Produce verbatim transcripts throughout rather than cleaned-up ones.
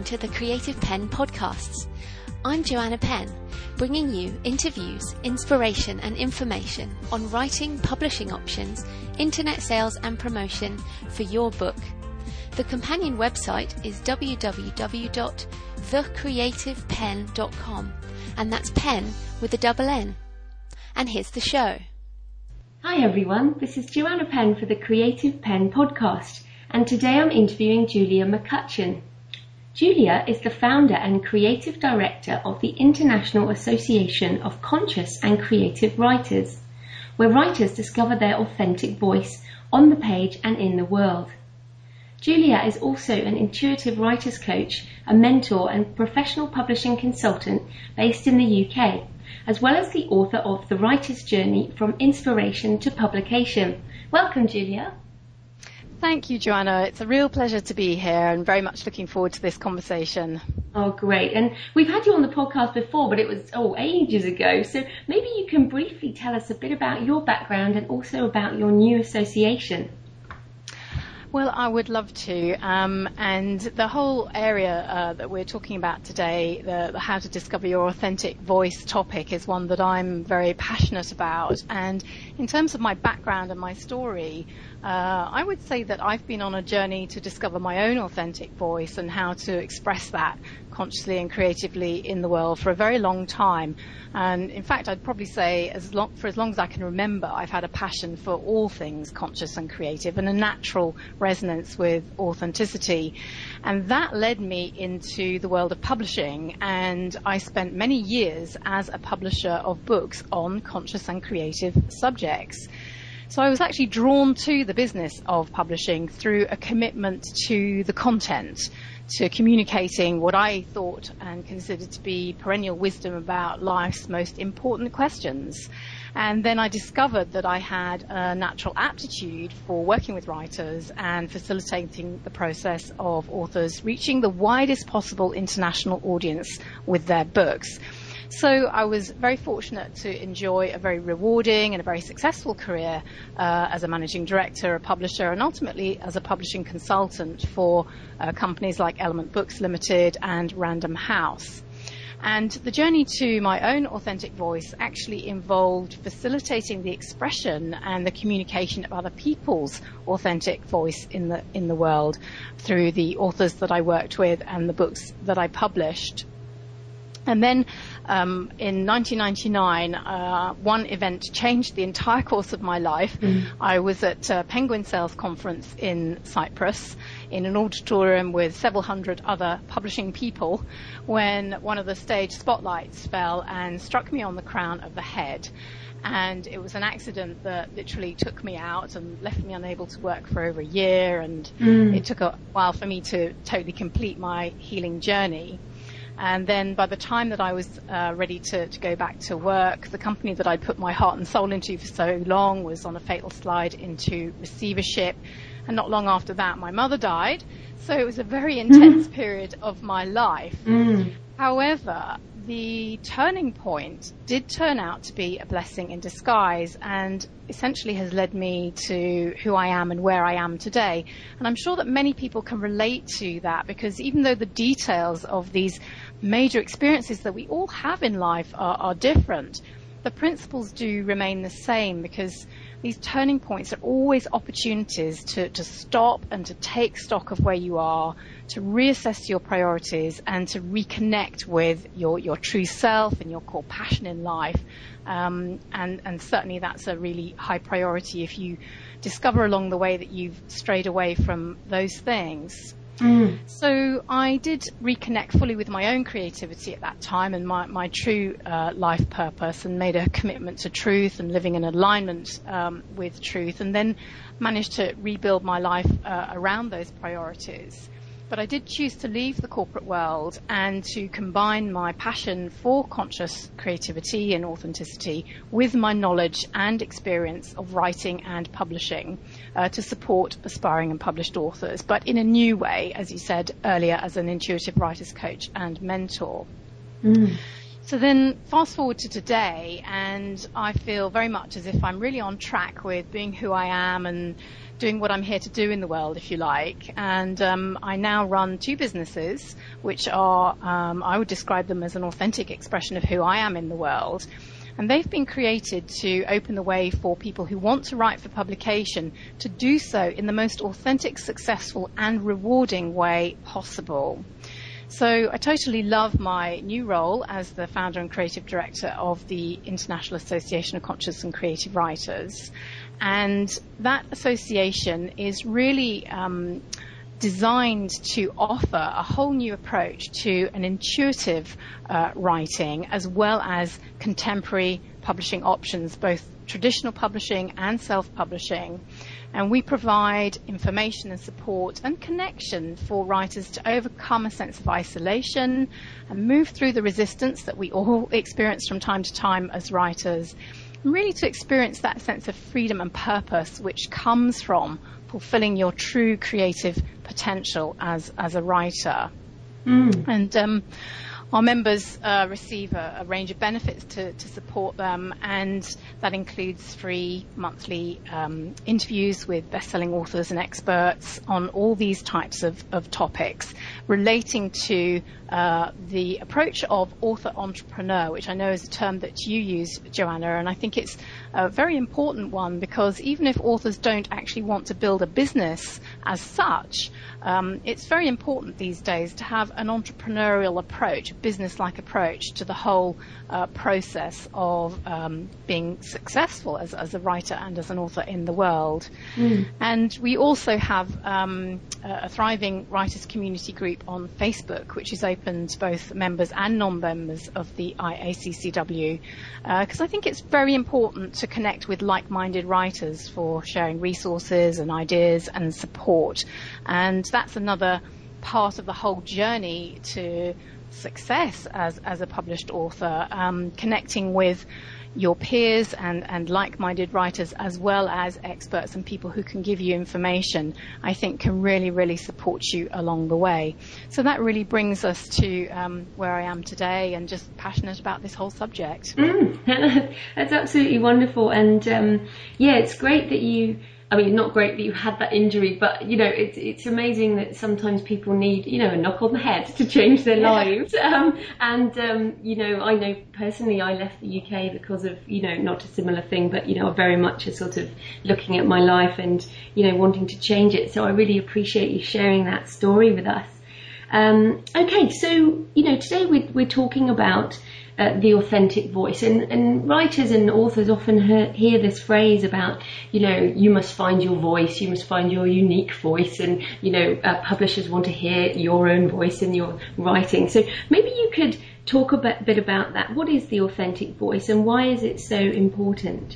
to the Creative Penn podcasts. I'm Joanna Penn, bringing you interviews, inspiration and information on writing, publishing options, internet sales and promotion for your book. The companion website is w w w dot the creative penn dot com, and that's pen with a double N. And here's the show. Hi everyone, this is Joanna Penn for the Creative Penn podcast, and today I'm interviewing Julia McCutcheon. Julia is the founder and creative director of the International Association of Conscious and Creative Writers, where writers discover their authentic voice on the page and in the world. Julia is also an intuitive writer's coach, a mentor and professional publishing consultant based in the U K, as well as the author of The Writer's Journey from Inspiration to Publication. Welcome, Julia. Thank you, Joanna. It's a real pleasure to be here and very much looking forward to this conversation. Oh, great. And we've had you on the podcast before, but it was, oh, ages ago. So maybe you can briefly tell us a bit about your background and also about your new association. Well, I would love to. Um, and the whole area uh, that we're talking about today, the, the how to discover your authentic voice topic, is one that I'm very passionate about. And in terms of my background and my story, uh, I would say that I've been on a journey to discover my own authentic voice and how to express that consciously and creatively in the world for a very long time. And in fact, I'd probably say as long, for as long as I can remember, I've had a passion for all things conscious and creative and a natural resonance with authenticity. And that led me into the world of publishing. And I spent many years as a publisher of books on conscious and creative subjects. So I was actually drawn to the business of publishing through a commitment to the content, to communicating what I thought and considered to be perennial wisdom about life's most important questions. And then I discovered that I had a natural aptitude for working with writers and facilitating the process of authors reaching the widest possible international audience with their books. So I was very fortunate to enjoy a very rewarding and a very successful career uh, as a managing director, a publisher, and ultimately as a publishing consultant for uh, companies like Element Books Limited and Random House. And the journey to my own authentic voice actually involved facilitating the expression and the communication of other people's authentic voice in the in the world through the authors that I worked with and the books that I published. And then um, in nineteen ninety-nine, uh, one event changed the entire course of my life. Mm. I was at a Penguin Sales Conference in Cyprus in an auditorium with several hundred other publishing people when one of the stage spotlights fell and struck me on the crown of the head. And it was an accident that literally took me out and left me unable to work for over a year. And mm. it took a while for me to totally complete my healing journey. And then by the time that I was uh, ready to, to go back to work, the company that I'd put my heart and soul into for so long was on a fatal slide into receivership. And not long after that, my mother died. So it was a very intense mm. period of my life. Mm. However, the turning point did turn out to be a blessing in disguise and essentially has led me to who I am and where I am today. And I'm sure that many people can relate to that, because even though the details of these major experiences that we all have in life are, are different, the principles do remain the same, because these turning points are always opportunities to, to stop and to take stock of where you are, to reassess your priorities and to reconnect with your, your true self and your core passion in life. Um, and, and certainly that's a really high priority if you discover along the way that you've strayed away from those things. Mm. So I did reconnect fully with my own creativity at that time and my, my true uh, life purpose, and made a commitment to truth and living in alignment um, with truth, and then managed to rebuild my life uh, around those priorities. But I did choose to leave the corporate world and to combine my passion for conscious creativity and authenticity with my knowledge and experience of writing and publishing uh, to support aspiring and published authors, but in a new way, as you said earlier, as an intuitive writer's coach and mentor. Mm. So then fast forward to today, and I feel very much as if I'm really on track with being who I am and doing what I'm here to do in the world, if you like. And um, I now run two businesses, which are, um, I would describe them as an authentic expression of who I am in the world. And they've been created to open the way for people who want to write for publication to do so in the most authentic, successful, and rewarding way possible. So I totally love my new role as the founder and creative director of the International Association of Conscious and Creative Writers. And that association is really um, designed to offer a whole new approach to an intuitive uh, writing, as well as contemporary publishing options, both traditional publishing and self-publishing. And we provide information and support and connection for writers to overcome a sense of isolation and move through the resistance that we all experience from time to time as writers, and really to experience that sense of freedom and purpose which comes from fulfilling your true creative potential as, as a writer. Mm. And um, our members uh, receive a, a range of benefits to, to support them, and that includes free monthly um, interviews with best-selling authors and experts on all these types of, of topics relating to uh, the approach of author-entrepreneur, which I know is a term that you use, Joanna, and I think it's a very important one, because even if authors don't actually want to build a business as such, um, it's very important these days to have an entrepreneurial approach, a business-like approach to the whole uh, process of um, being successful as, as a writer and as an author in the world. Mm. And we also have um, a thriving writers community group on Facebook, which is open to both members and non-members of the I A C C W, because uh, I think it's very important to connect with like-minded writers for sharing resources and ideas and support. And that's another part of the whole journey to success as, as a published author, um, connecting with your peers and, and like-minded writers, as well as experts and people who can give you information, I think can really, really support you along the way. So that really brings us to um, where I am today, and just passionate about this whole subject. Mm, that's absolutely wonderful. And um, yeah, it's great that you I mean, not great that you had that injury, but, you know, it's it's amazing that sometimes people need, you know, a knock on the head to change their yeah. lives. Um, and, um, you know, I know personally I left the U K because of, you know, not a similar thing, but, you know, very much a sort of looking at my life and, you know, wanting to change it. So I really appreciate you sharing that story with us. Um, okay, so, you know, today we're, we're talking about Uh, the authentic voice, and, and writers and authors often hear, hear this phrase about, you know, you must find your voice, you must find your unique voice, and, you know, uh, publishers want to hear your own voice in your writing. So maybe you could talk a bit, bit about that. What is the authentic voice, and why is it so important?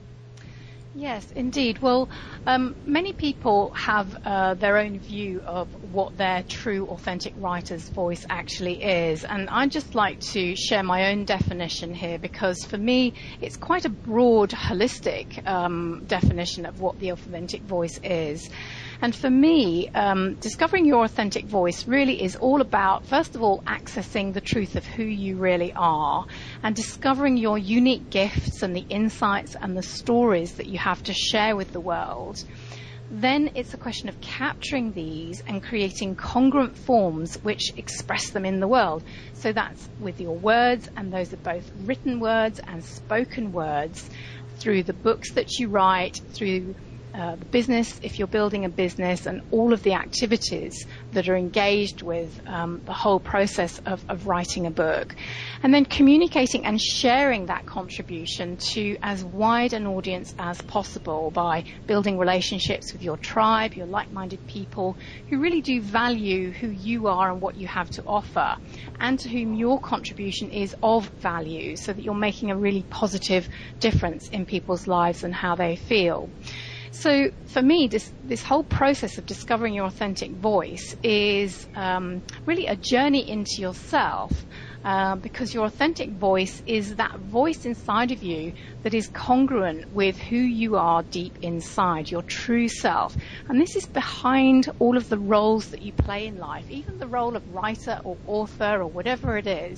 Yes, indeed. Well, um, many people have uh, their own view of what their true authentic writer's voice actually is. And I'd just like to share my own definition here, because for me, it's quite a broad, holistic um, definition of what the authentic voice is. And for me, um, discovering your authentic voice really is all about, first of all, accessing the truth of who you really are, and discovering your unique gifts and the insights and the stories that you have to share with the world. Then it's a question of capturing these and creating congruent forms which express them in the world. So that's with your words, and those are both written words and spoken words, through the books that you write, through Uh, the business, if you're building a business, and all of the activities that are engaged with um, the whole process of, of writing a book. And then communicating and sharing that contribution to as wide an audience as possible by building relationships with your tribe, your like-minded people who really do value who you are and what you have to offer, and to whom your contribution is of value, so that you're making a really positive difference in people's lives and how they feel. So for me, this, this whole process of discovering your authentic voice is um, really a journey into yourself, uh, because your authentic voice is that voice inside of you that is congruent with who you are deep inside, your true self. And this is behind all of the roles that you play in life, even the role of writer or author or whatever it is.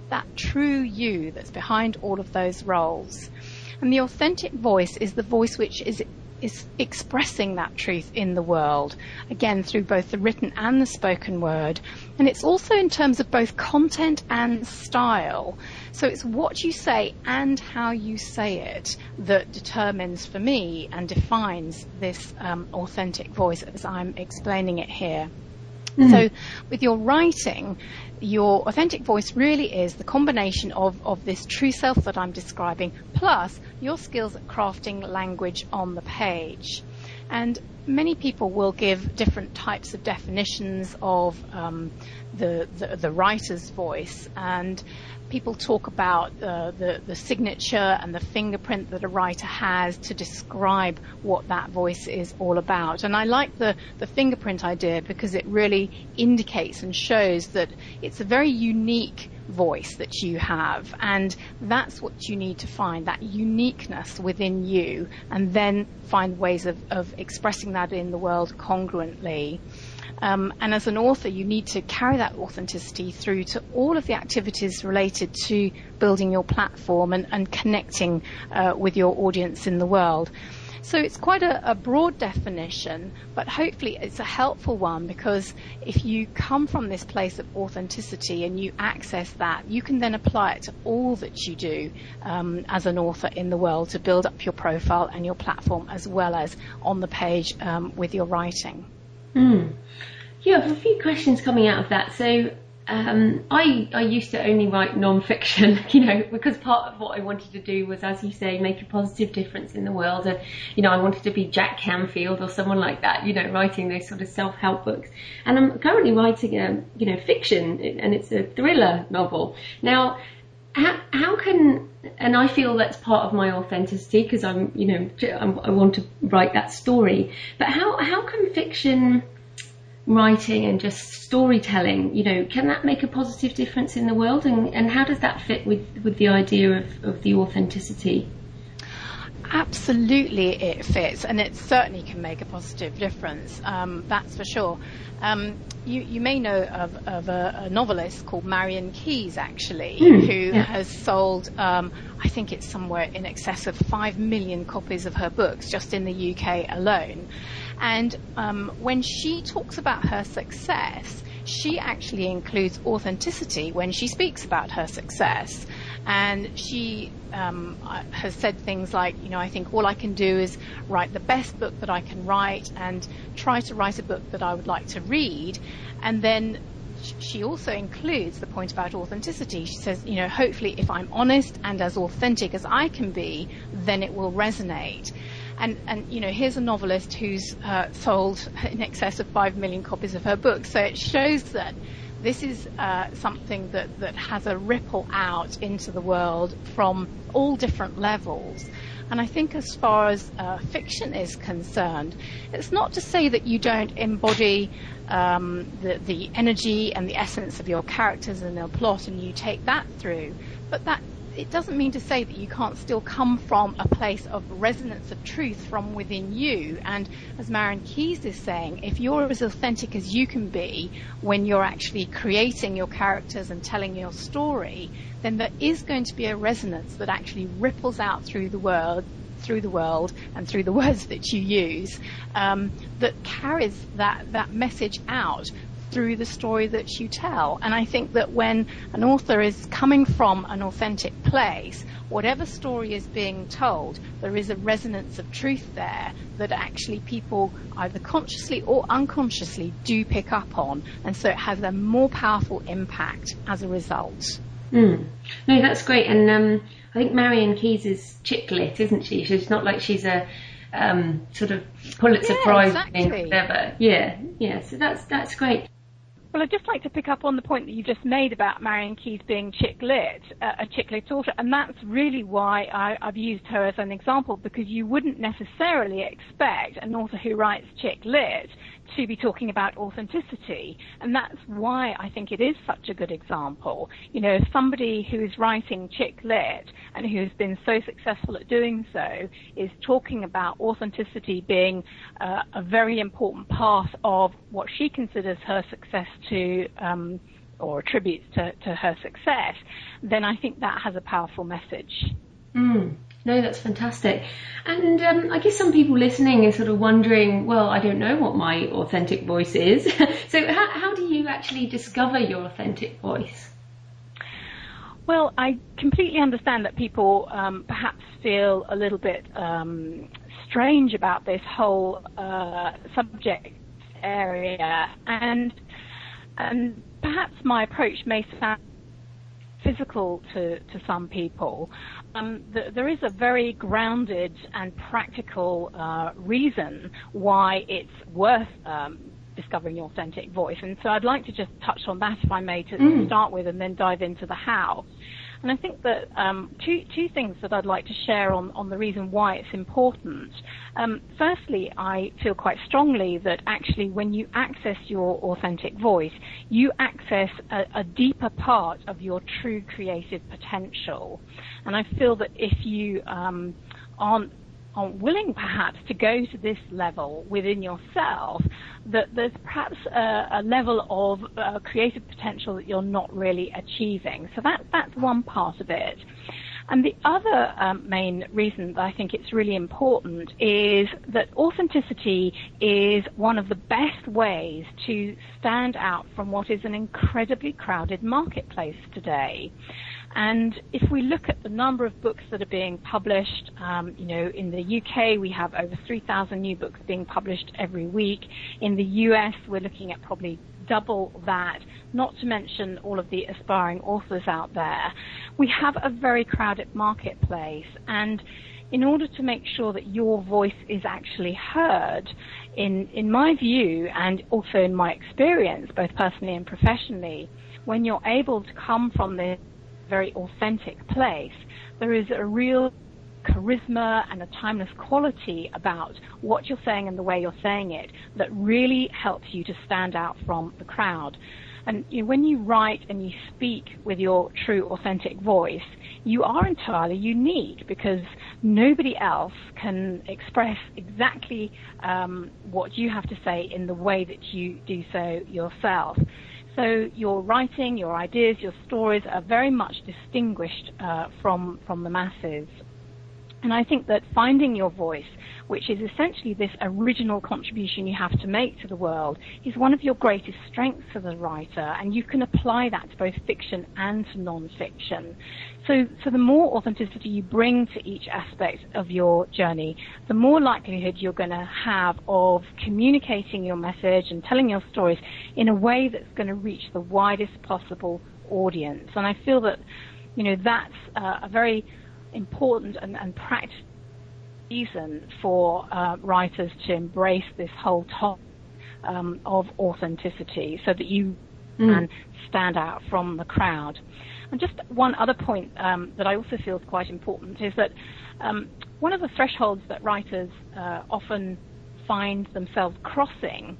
that true you that's behind all of those roles. And the authentic voice is the voice which is is expressing that truth in the world, again, through both the written and the spoken word. And it's also in terms of both content and style. So it's what you say and how you say it that determines for me and defines this um, authentic voice as I'm explaining it here. Mm. So with your writing, your authentic voice really is the combination of, of this true self that I'm describing, plus your skills at crafting language on the page. And many people will give different types of definitions of um, the, the the writer's voice, and people talk about uh, the, the signature and the fingerprint that a writer has to describe what that voice is all about. And I like the, the fingerprint idea because it really indicates and shows that it's a very unique voice that you have, and that's what you need to find, that uniqueness within you, and then find ways of, of expressing that in the world congruently. Um, and as an author, you need to carry that authenticity through to all of the activities related to building your platform and, and connecting uh, with your audience in the world. So it's quite a, a broad definition, but hopefully it's a helpful one, because if you come from this place of authenticity and you access that, you can then apply it to all that you do um, as an author in the world to build up your profile and your platform, as well as on the page um, with your writing. Mm. Yeah, I have a few questions coming out of that. So um, I, I used to only write non-fiction, you know, because part of what I wanted to do was, as you say, make a positive difference in the world. And, you know, I wanted to be Jack Canfield or someone like that, you know, writing those sort of self-help books. And I'm currently writing a, you know, fiction, and it's a thriller novel. Now, how, how can, and I feel that's part of my authenticity because I'm, you know, I'm, I want to write that story. But how, how can fiction writing and just storytelling, you know, can that make a positive difference in the world? And, and how does that fit with, with the idea of, of the authenticity? Absolutely it fits, and it certainly can make a positive difference, um, that's for sure. Um, you, you may know of, of a, a novelist called Marian Keyes, actually, mm, who yeah. has sold, um, I think it's somewhere in excess of five million copies of her books just in the U K alone. And um, when she talks about her success, she actually includes authenticity when she speaks about her success. And she um, has said things like, you know, I think all I can do is write the best book that I can write and try to write a book that I would like to read. And then she also includes the point about authenticity. She says, you know, hopefully if I'm honest and as authentic as I can be, then it will resonate. And, and you know, here's a novelist who's uh, sold in excess of five million copies of her book. So it shows that this is uh, something that, that has a ripple out into the world from all different levels. And I think as far as uh, fiction is concerned, it's not to say that you don't embody um, the, the energy and the essence of your characters and their plot and you take that through, but that it doesn't mean to say that you can't still come from a place of resonance of truth from within you. And as Marian Keyes is saying, if you're as authentic as you can be when you're actually creating your characters and telling your story, then there is going to be a resonance that actually ripples out through the world through the world and through the words that you use, um, that carries that, that message out through the story that you tell. And I think that when an author is coming from an authentic place, whatever story is being told, there is a resonance of truth there that actually people either consciously or unconsciously do pick up on, and so it has a more powerful impact as a result. Mm. No, that's great. And um, I think Marian Keyes is chick lit, isn't she? She's not like she's a um, sort of Pulitzer yeah, Prize exactly. winning whatever. Yeah, yeah. So that's that's great. Well, I'd just like to pick up on the point that you just made about Marian Keyes being chick-lit, uh, a chick-lit author, and that's really why I, I've used her as an example, because you wouldn't necessarily expect an author who writes chick-lit to be talking about authenticity, and that's why I think it is such a good example. You know, somebody who's writing chick-lit and who's been so successful at doing so is talking about authenticity being uh, a very important part of what she considers her success to um, or attributes to, to her success, then I think that has a powerful message. Mm. No, that's fantastic. And um, I guess some people listening are sort of wondering, well, I don't know what my authentic voice is. So how, how do you actually discover your authentic voice? Well, I completely understand that people um, perhaps feel a little bit um, strange about this whole uh, subject area, and and perhaps my approach may sound physical to, to some people. Um, th- there is a very grounded and practical uh, reason why it's worth um, discovering your authentic voice. And so I'd like to just touch on that, if I may, to, mm. to start with, and then dive into the how. And I think that um, two, two things that I'd like to share on, on the reason why it's important. Um, firstly, I feel quite strongly that actually when you access your authentic voice, you access a, a deeper part of your true creative potential. And I feel that if you um, aren't aren't willing perhaps to go to this level within yourself, that there's perhaps a, a level of uh, creative potential that you're not really achieving. So that that's one part of it. And the other um, main reason that I think it's really important is that authenticity is one of the best ways to stand out from what is an incredibly crowded marketplace today. And if we look at the number of books that are being published, um, you know, in the U K we have over three thousand new books being published every week. In the U S we're looking at probably double that, not to mention all of the aspiring authors out there. We have a very crowded marketplace, and in order to make sure that your voice is actually heard, in, in my view, and also in my experience, both personally and professionally, when you're able to come from this very authentic place, there is a real charisma and a timeless quality about what you're saying and the way you're saying it that really helps you to stand out from the crowd. And you know, when you write and you speak with your true authentic voice, you are entirely unique, because nobody else can express exactly um, what you have to say in the way that you do so yourself. So your writing, your ideas, your stories are very much distinguished uh, from from the masses. And I think that finding your voice, which is essentially this original contribution you have to make to the world, is one of your greatest strengths as a writer, and you can apply that to both fiction and to non-fiction. So, so the more authenticity you bring to each aspect of your journey, the more likelihood you're going to have of communicating your message and telling your stories in a way that's going to reach the widest possible audience. And I feel that, you know, that's uh, a very important and, and practical reason for uh, writers to embrace this whole topic um, of authenticity, so that you mm. can stand out from the crowd. And just one other point um, that I also feel is quite important is that um, one of the thresholds that writers uh, often find themselves crossing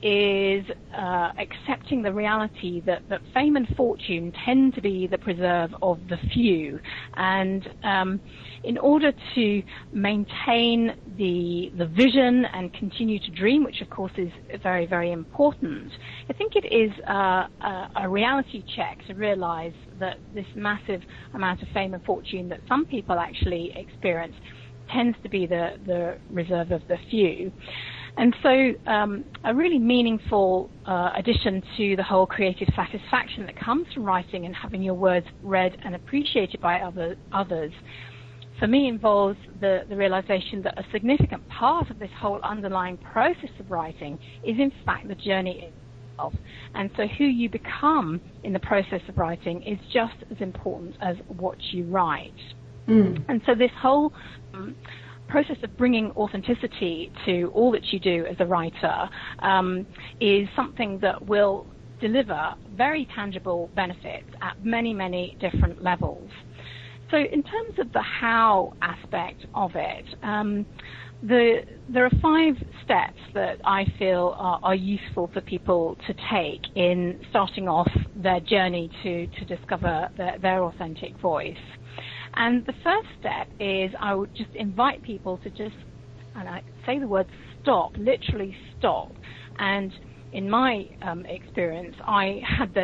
is uh, accepting the reality that, that fame and fortune tend to be the preserve of the few. And um, in order to maintain the the vision and continue to dream, which of course is very, very important, I think it is uh, a, a reality check to realize that this massive amount of fame and fortune that some people actually experience tends to be the, the reserve of the few. And so um, a really meaningful uh, addition to the whole creative satisfaction that comes from writing and having your words read and appreciated by other, others, for me involves the, the realization that a significant part of this whole underlying process of writing is in fact the journey itself. And so who you become in the process of writing is just as important as what you write. Mm. And so this whole um, process of bringing authenticity to all that you do as a writer um, is something that will deliver very tangible benefits at many, many different levels. So in terms of the how aspect of it, um, the, there are five steps that I feel are, are useful for people to take in starting off their journey to, to discover their, their authentic voice. And the first step is I would just invite people to just, and I say the word stop, literally stop. And in my um, experience, I had this accident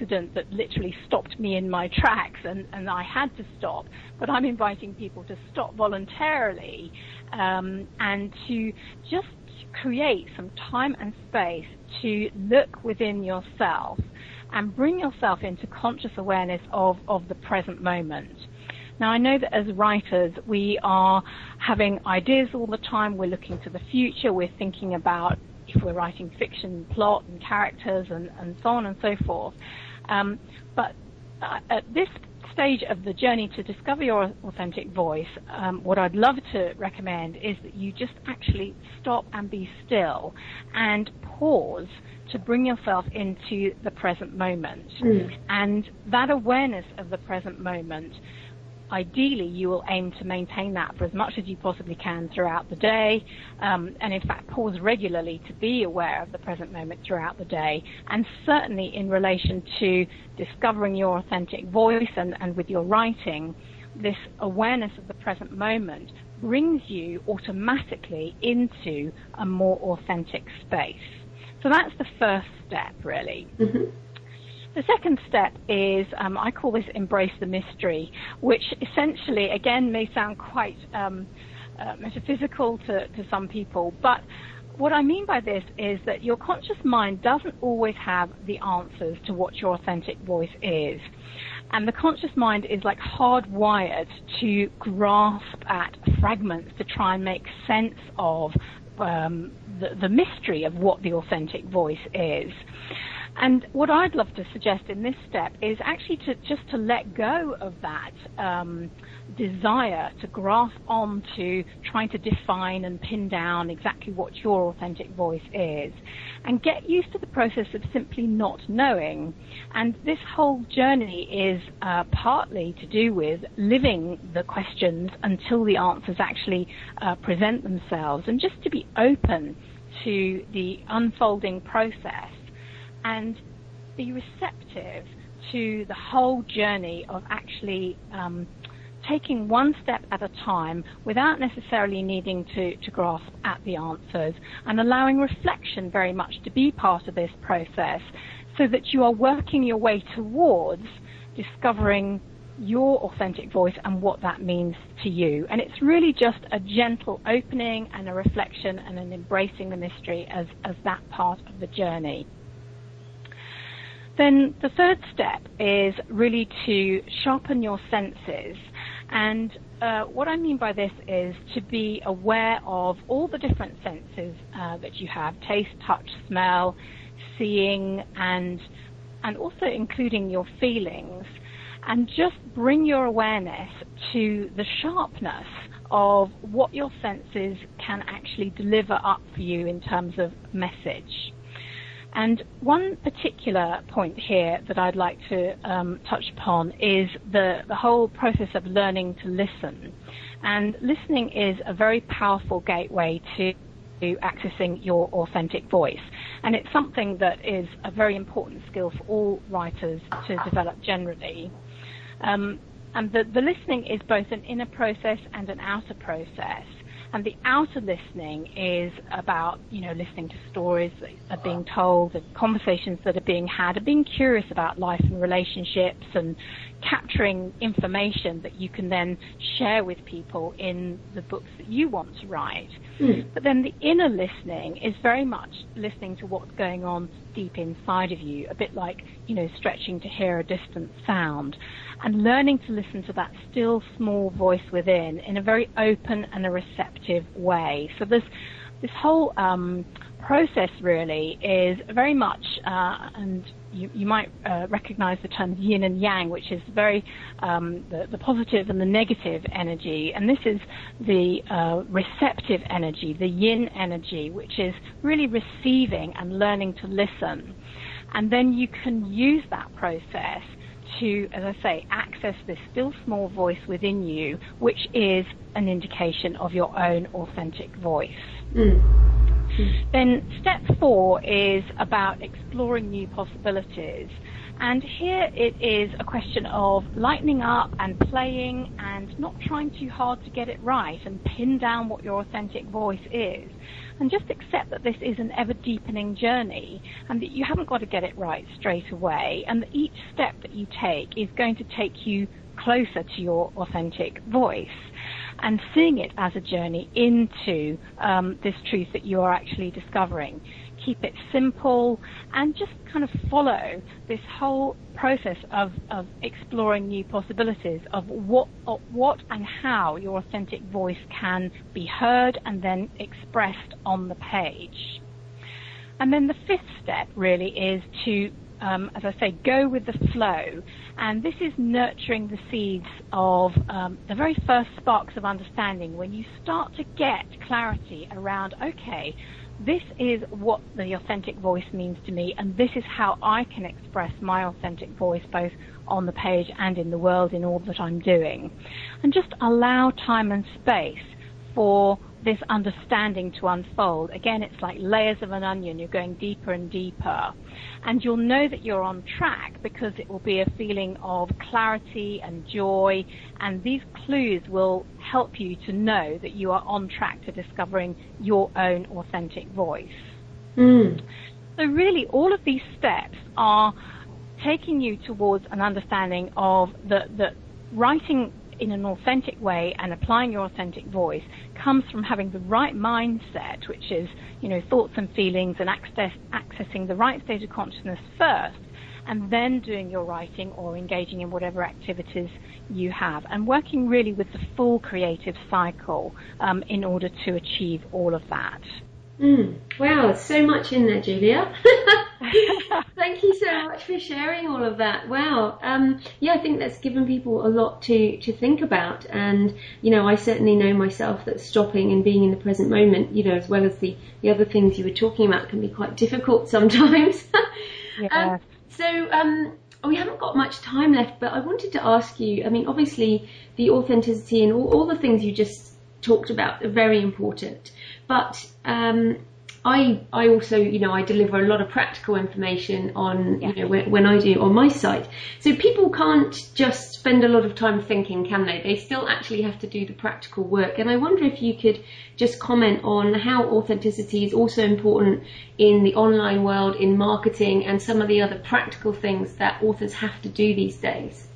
incident that literally stopped me in my tracks and, and I had to stop, but I'm inviting people to stop voluntarily um, and to just create some time and space to look within yourself and bring yourself into conscious awareness of, of the present moment. Now, I know that as writers, we are having ideas all the time. We're looking to the future. We're thinking about if we're writing fiction, plot and characters and, and so on and so forth. Um, but uh, at this stage of the journey to discover your authentic voice, um, what I'd love to recommend is that you just actually stop and be still and pause to bring yourself into the present moment. Mm. And that awareness of the present moment, ideally, you will aim to maintain that for as much as you possibly can throughout the day, um, and in fact pause regularly to be aware of the present moment throughout the day, and certainly in relation to discovering your authentic voice and, and with your writing, this awareness of the present moment brings you automatically into a more authentic space. So that's the first step, really. Mm-hmm. The second step is, um, I call this embrace the mystery, which essentially, again, may sound quite um, uh, metaphysical to, to some people, but what I mean by this is that your conscious mind doesn't always have the answers to what your authentic voice is. And the conscious mind is like hardwired to grasp at fragments to try and make sense of um, the, the mystery of what the authentic voice is. And what I'd love to suggest in this step is actually to just to let go of that um, desire to grasp on to trying to define and pin down exactly what your authentic voice is, and get used to the process of simply not knowing. And this whole journey is uh, partly to do with living the questions until the answers actually uh, present themselves, and just to be open to the unfolding process and be receptive to the whole journey of actually um, taking one step at a time without necessarily needing to, to grasp at the answers, and allowing reflection very much to be part of this process, so that you are working your way towards discovering your authentic voice and what that means to you. And it's really just a gentle opening and a reflection and an embracing the mystery as, as that part of the journey. Then the third step is really to sharpen your senses. And uh, what I mean by this is to be aware of all the different senses uh, that you have: taste, touch, smell, seeing, and and also including your feelings. And just bring your awareness to the sharpness of what your senses can actually deliver up for you in terms of message. And one particular point here that I'd like to um, touch upon is the, the whole process of learning to listen. And listening is a very powerful gateway to, to accessing your authentic voice. And it's something that is a very important skill for all writers to develop generally. Um, and the, the listening is both an inner process and an outer process. And the outer listening is about, you know, listening to stories that are being told, and conversations that are being had, and being curious about life and relationships, and capturing information that you can then share with people in the books that you want to write. Mm. But then the inner listening is very much listening to what's going on deep inside of you, a bit like, you know, stretching to hear a distant sound, and learning to listen to that still small voice within in a very open and a receptive way. So this this whole um, process really is very much, uh, and you, you might uh, recognize the terms yin and yang, which is very um, the, the positive and the negative energy, and this is the uh, receptive energy, the yin energy, which is really receiving and learning to listen. And then you can use that process to, as I say, access this still small voice within you, which is an indication of your own authentic voice. Mm. Mm. Then step four is about exploring new possibilities. And here it is a question of lightening up and playing and not trying too hard to get it right and pin down what your authentic voice is. And just accept that this is an ever-deepening journey and that you haven't got to get it right straight away, and that each step that you take is going to take you closer to your authentic voice, and seeing it as a journey into um, this truth that you are actually discovering. Keep it simple and just kind of follow this whole process of, of exploring new possibilities of what, of what and how your authentic voice can be heard and then expressed on the page. And then the fifth step really is to, um, as I say, go with the flow. And this is nurturing the seeds of um, the very first sparks of understanding, when you start to get clarity around, okay, this is what the authentic voice means to me, and this is how I can express my authentic voice both on the page and in the world in all that I'm doing. And just allow time and space for this understanding to unfold. Again, it's like layers of an onion. You're going deeper and deeper. And you'll know that you're on track because it will be a feeling of clarity and joy, and these clues will help you to know that you are on track to discovering your own authentic voice. Mm. So really, all of these steps are taking you towards an understanding of the, the writing in an authentic way and applying your authentic voice comes from having the right mindset, which is, you know, thoughts and feelings, and access, accessing the right state of consciousness first, and then doing your writing or engaging in whatever activities you have, and working really with the full creative cycle um, in order to achieve all of that. Mm. Wow, so much in there, Julia. Thank you so much for sharing all of that. Wow. Um, yeah, I think that's given people a lot to, to think about. And, you know, I certainly know myself that stopping and being in the present moment, you know, as well as the, the other things you were talking about, can be quite difficult sometimes. Yeah. um, so um, we haven't got much time left, but I wanted to ask you, I mean, obviously the authenticity and all, all the things you just talked about are very important. But um, I I also, you know, I deliver a lot of practical information on, Yeah. you know, when, when I do on my site. So people can't just spend a lot of time thinking, can they? They still actually have to do the practical work. And I wonder if you could just comment on how authenticity is also important in the online world, in marketing, and some of the other practical things that authors have to do these days.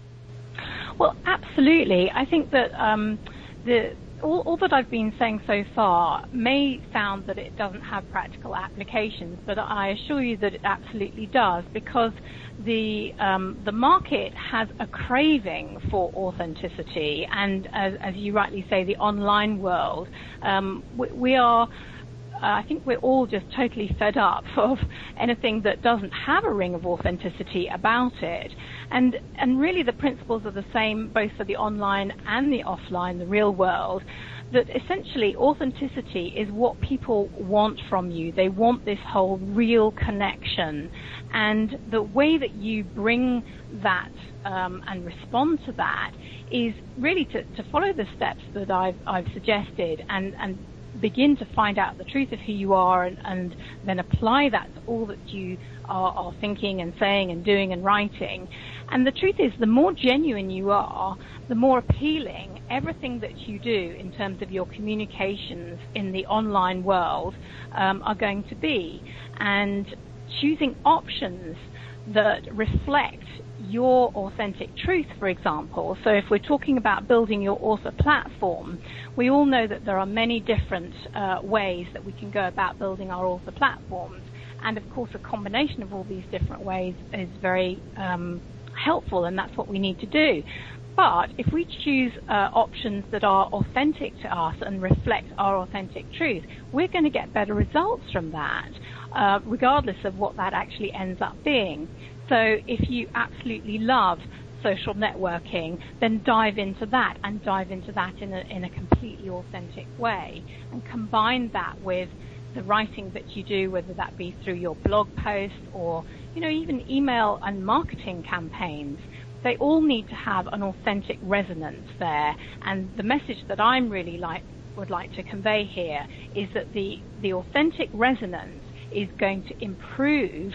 Well, absolutely. I think that um, the All, all that I've been saying so far may sound that it doesn't have practical applications, but I assure you that it absolutely does, because the um, the market has a craving for authenticity, and as, as you rightly say, the online world, um, we, we are. Uh, I think we're all just totally fed up of anything that doesn't have a ring of authenticity about it. And and really the principles are the same both for the online and the offline, the real world, that essentially authenticity is what people want from you. They want this whole real connection. And the way that you bring that um, and respond to that is really to, to follow the steps that I've, I've suggested and, and begin to find out the truth of who you are, and, and then apply that to all that you are, are thinking and saying and doing and writing. And the truth is, the more genuine you are, the more appealing everything that you do in terms of your communications in the online world um, are going to be. And choosing options that reflect your authentic truth, for example. So if we're talking about building your author platform, we all know that there are many different uh, ways that we can go about building our author platforms. And of course, a combination of all these different ways is very um, helpful, and that's what we need to do. But if we choose uh, options that are authentic to us and reflect our authentic truth, we're going to get better results from that, uh, regardless of what that actually ends up being. So if you absolutely love social networking, then dive into that, and dive into that in a, in a completely authentic way, and combine that with the writing that you do, whether that be through your blog posts or, you know, even email and marketing campaigns. They all need to have an authentic resonance there. And the message that I'm really like would like to convey here is that the, the authentic resonance is going to improve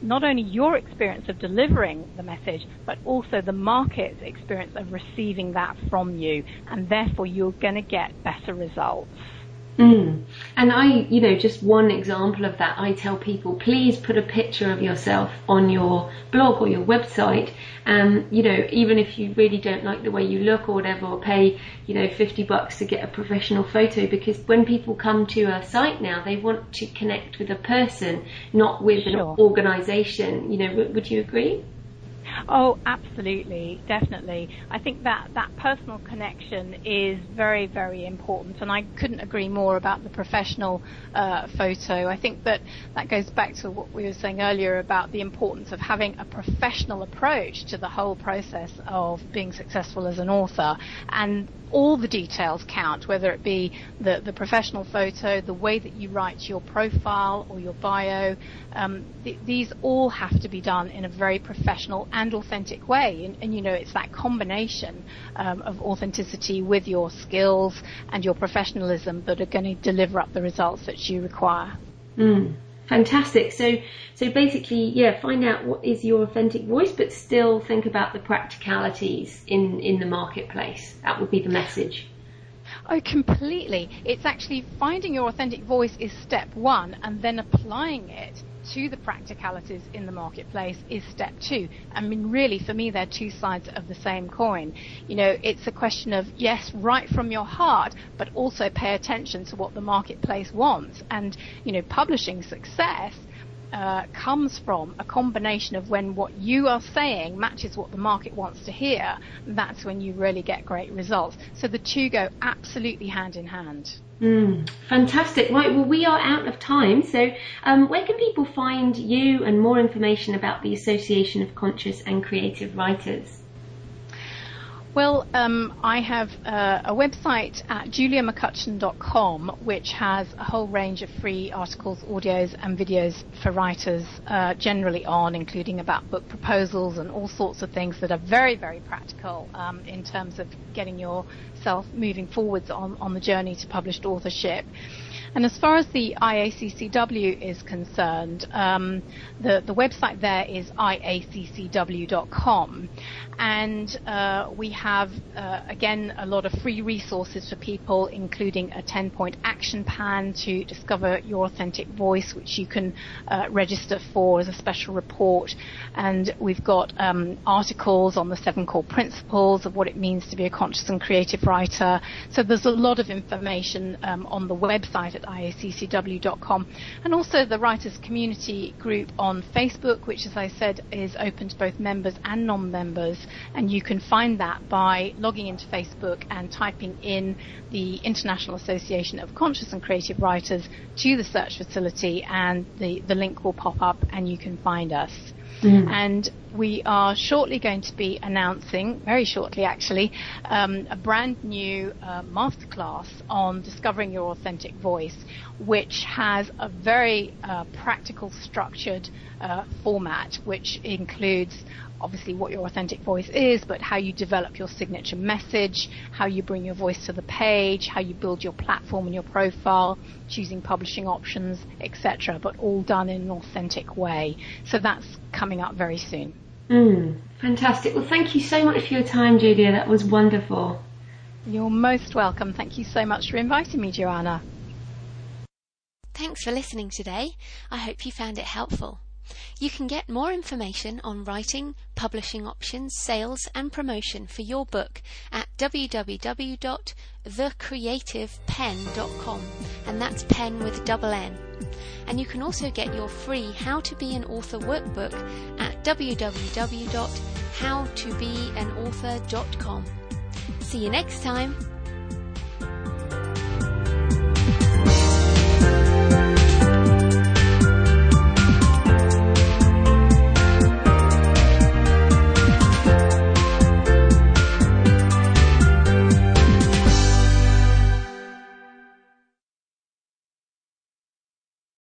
not only your experience of delivering the message, but also the market's experience of receiving that from you, and therefore you're going to get better results. Mm. And I, you know, just one example of that, I tell people, please put a picture of yourself on your blog or your website. Um, you know, even if you really don't like the way you look or whatever, or pay, you know, fifty bucks to get a professional photo, because when people come to a site now, they want to connect with a person, not with Sure. an organisation. You know, w- would you agree? Oh, absolutely, definitely. I think that that personal connection is very, very important, and I couldn't agree more about the professional uh, photo. I think that that goes back to what we were saying earlier about the importance of having a professional approach to the whole process of being successful as an author, and all the details count, whether it be the, the professional photo, the way that you write your profile or your bio. Um, th- these all have to be done in a very professional and authentic way. And, and you know, it's that combination um, of authenticity with your skills and your professionalism that are going to deliver up the results that you require. Mm. Fantastic. So, so basically, yeah, find out what is your authentic voice, but still think about the practicalities in, in the marketplace. That would be the message. Oh, completely. It's actually finding your authentic voice is step one, and then applying it to the practicalities in the marketplace is step two. I mean, really, for me, they're two sides of the same coin. You know, it's a question of, yes, write from your heart, but also pay attention to what the marketplace wants. And, you know, publishing success uh, comes from a combination of when what you are saying matches what the market wants to hear. That's when you really get great results. So the two go absolutely hand in hand. Mm, fantastic. Right, well, we are out of time. So um, where can people find you and more information about the Association of Conscious and Creative Writers? Well, um, I have uh, a website at julia mccutcheon dot com, which has a whole range of free articles, audios and videos for writers uh, generally on, including about book proposals and all sorts of things that are very, very practical um, in terms of getting yourself moving forwards on, on the journey to published authorship. And as far as the I A C C W is concerned, um, the, the website there is I A C C W dot com. And uh, we have, uh, again, a lot of free resources for people, including a ten-point action plan to discover your authentic voice, which you can uh, register for as a special report. And we've got um, articles on the seven core principles of what it means to be a conscious and creative writer. So there's a lot of information um, on the website at I A C C W dot com. And also the Writers Community group on Facebook, which, as I said, is open to both members and non-members. And you can find that by logging into Facebook and typing in the International Association of Conscious and Creative Writers to the search facility, and the, the link will pop up and you can find us. Mm. And we are shortly going to be announcing, very shortly actually, um, a brand new uh, masterclass on discovering your authentic voice, which has a very uh, practical, structured uh, format, which includes obviously what your authentic voice is, but how you develop your signature message, how you bring your voice to the page, how you build your platform and your profile, choosing publishing options, et cetera, but all done in an authentic way. So that's coming up very soon. Mm, fantastic. Well, thank you so much for your time, Julia. That was wonderful. You're most welcome. Thank you so much for inviting me, Joanna. Thanks for listening today. I hope you found it helpful. You can get more information on writing, publishing options, sales and promotion for your book at w w w dot the creative pen dot com, and that's pen with double N. And you can also get your free How to Be an Author workbook at w w w dot how to be an author dot com. See you next time.